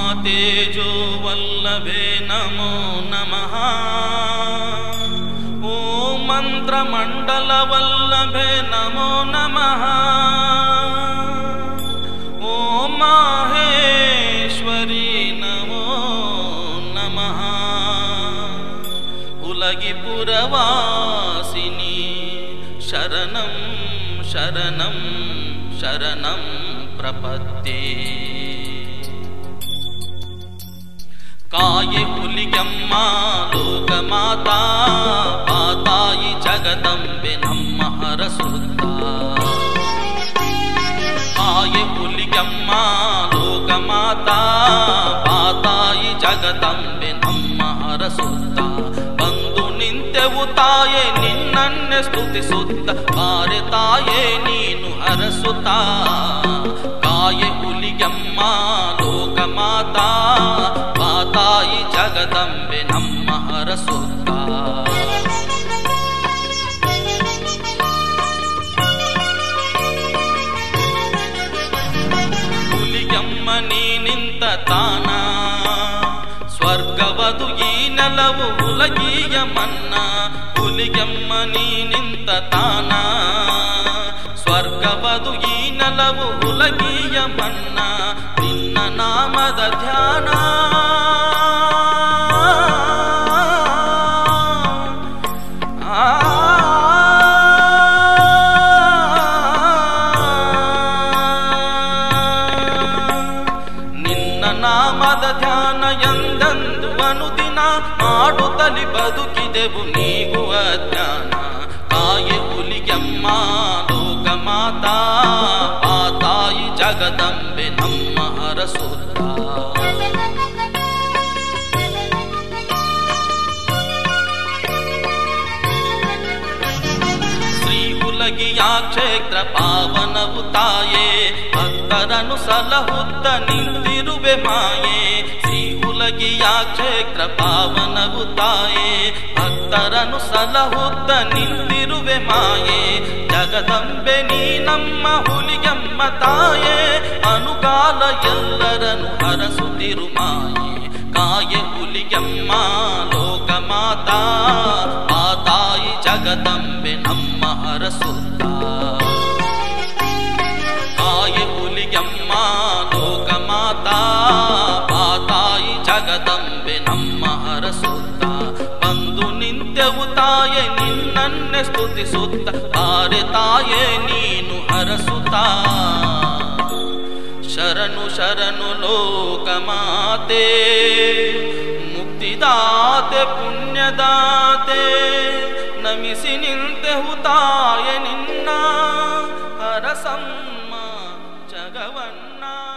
तेजो वल्लभे नमो नमः। ॐ मन्त्रमण्डलवल्लभे नमो नमः। ॐ माहेश्वरी नमो नमः। उलगिपुरवासिनी शरणं शरणं शरणं प्रपद्ये। काये हुलिगम्म लोकमाता पातायि जगदम्बे नम्म हरसुत्ता। काये हुलिगम्म लोकमाता पातायि जगदम्बे नम्म हरसुत्ता। ಬಂದು ನಿಂತೆವು ತಾಯೇ ನಿನ್ನನ್ನೇ ಸ್ತುತಿಸುತ್ತ ಬಾರೆ ತಾಯೇ ನೀನು ಹರಸುತ್ತ. ಕಾಯೆ ಹುಲಿಗಮ್ಮ ಲೋಕಮಾತಾ ಪಾತಾಯಿ ಜಗದಂಬೆ ನಮ್ಮ ಹರಸುತ್ತ. ಹುಲಿಗಮ್ಮ ನೀ ನಿಂತ ತಾನ ಸ್ವರ್ಗವದು ಈ ನೆಲವು ಹುಲಗಿಯ ಮನ್ನ. ಹುಲಿಗಮ್ಮ ನೀ ನಿಂತ ತಾನ ಸ್ವರ್ಗವದು ಈ ನೆಲವು ಹುಲಗಿಯ ಮನ್ನ. ನಿನ್ನ ನಾಮದ ಧ್ಯಾನ ನಿನ್ನ ನಾಮದ ಧ್ಯಾನ ಎಂದೆಂದು ಅನುದಿನ ಮಾಡುತ್ತಲಿ ಬದುಕಿದೆವು ನೀವು ಅಜ್ಞಾನ. ಕಾಯೆ ಹುಲಿಗಮ್ಮ ಲೋಕಮಾತಾ ಪಾತಾಯಿ ಜಗದಂಬೆ ನಮ್ಮ ಹರಸುತ್ತ. ಶ್ರೀ ಹುಲಗಿಯ ಕ್ಷೇತ್ರ ಪಾವನವು ತಾಯೇ ಭಕ್ತರನು ಸಲಹುತ್ತ ನಿಂತಿರುವೆ ಮಾಯೇ. ಶ್ರೀ ಹುಲಗಿಯ ಕ್ಷೇತ್ರ ಪಾವನವು ತಾಯೇ ಭಕ್ತರನು ಸಲಹುತ್ತ ನಿಂತಿರುವೆ ಮಾಯೇ. ಜಗದಂಬೆ ನೀ ನಮ್ಮ ಹುಲಿಗಮ್ಮ ತಾಯೇ ಅನುಕಾಲ ಎಲ್ಲರನ್ನು ಹರಸುತ್ತಿರು ಮಾಯೇ. ಕಾಯೆ ಹುಲಿಗಮ್ಮ ಲೋಕಮಾತಾ ಪಾತಾಯಿ ಜಗದಂಬೆ ನಮ್ಮ ಹರಸುತ್ತ. ಕಾಯೆ ಹುಲಿಗಮ್ಮ ಲೋಕಮಾತಾ ಪಾತಾಯಿ ಜಗದಂಬೆ ನಮ್ಮ ಹರಸುತ್ತ. ಬಂದು ನಿಂತೆವು ತಾಯೇ ನಿನ್ನನ್ನೇ ಸ್ತುತಿಸುತ್ತ ಬಾರೆ ತಾಯೇ ನೀನು ಹರಸುತ್ತ. ಶರಣು ಶರಣು ಲೋಕಮಾತೆ ಮುಕ್ತಿದಾತೆ ಪುಣ್ಯದಾತೆ. ನಮಿಸಿ ನಿಂತೆವು ತಾಯೇ ನಿನ್ನ ಹರಸಮ್ಮ ಜಗವನ್ನ.